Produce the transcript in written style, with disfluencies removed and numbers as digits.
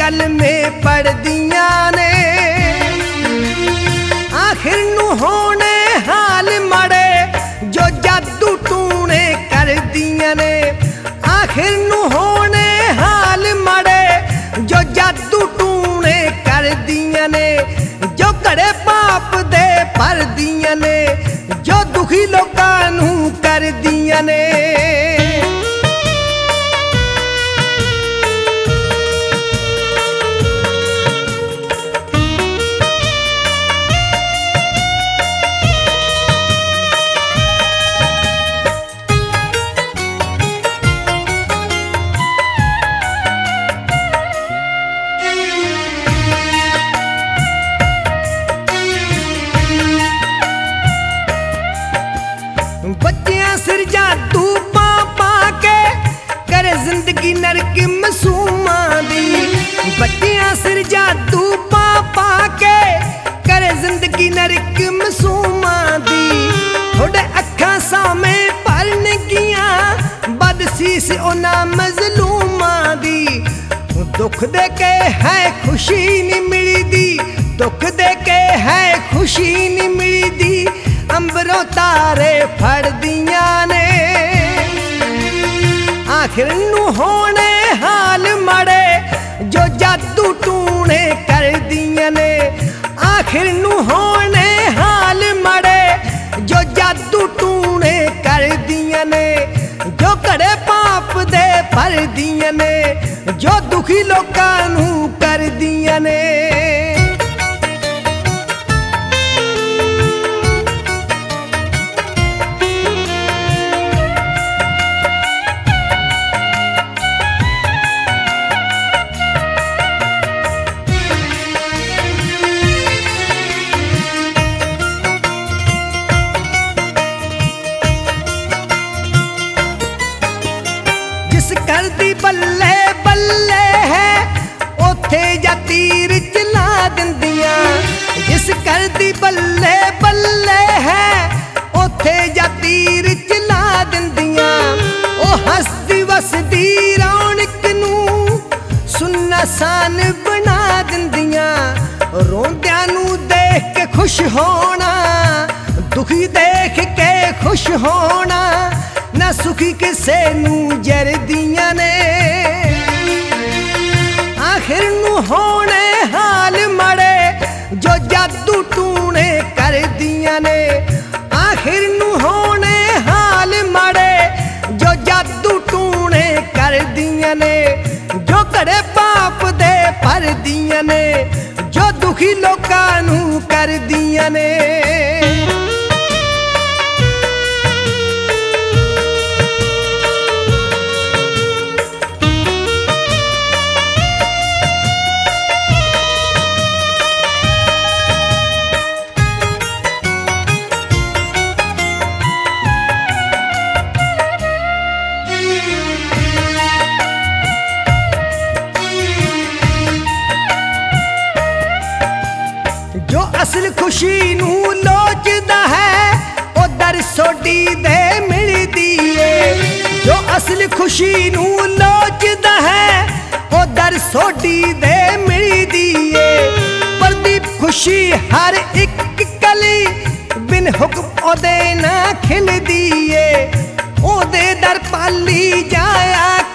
कलमे पढ़दियां ने, आखिर नू होने हाल माड़े जो जादू टूने कर दियां ने। आखिर नू होने हाल माड़े जो जादू टूने कर दियां ने, जो कड़े पाप दे भर दियां ने, जो दुखी लोकां नू कर दियां ने। बच्चियां सिर जादू पा पा के करे जिंदगी नरक मासूमां दी। बच्चियां सिर जादू पा पा के करे जिंदगी नरक मासूमां दी। थोड़े अखां सामे भरन गियां बदसीस उन्हां मजलूमां दी। दुख दे के है खुशी नहीं मिलदी, दुख दे के है खुशी नहीं मिलदी, अंबरों तारे फड़ दियां ने। आखिर नू होने हाल माड़े जो जादू टूने कर दियां ने। आखिर नू होने हाल माड़े जो जादू टूने कर दियां ने, जो कड़े पाप दे भर दियां ने, जो दुखी लोकां नू कर दियां ने। जिस घर दी बल्ले बल्ले है ओथे जा तीर चला दिंदियां। जिस घर दी बल्ले बल्ले है ओथे जा तीर चला दिंदियां। ओ हसदी वसदी रौनक नू सुन्नासान बना दिंदियां। रोंदियां नू देख के खुश होना, दुखी देख के खुश होना, ना सुखी किसे नू जर दियां ने। आखिर नू होने हाल माड़े जो जादू टूने कर दियां ने। आखिर नू होने हाल माड़े जो जादू टूने कर दियां ने, जो कड़े पाप दे भर दियां ने, जो दुखी लोकां नू कर दियां ने। जो असल खुशी नू लोचदा है ओ दर सोडी दे मिलदी है। जो असल खुशी नू लोचदा है ओ दर सोडी दे मिलदी है। प्रदीप खुशी हर एक कली बिन हुक्म ओदे ना खिलदी है। ओदे दर पाली जाया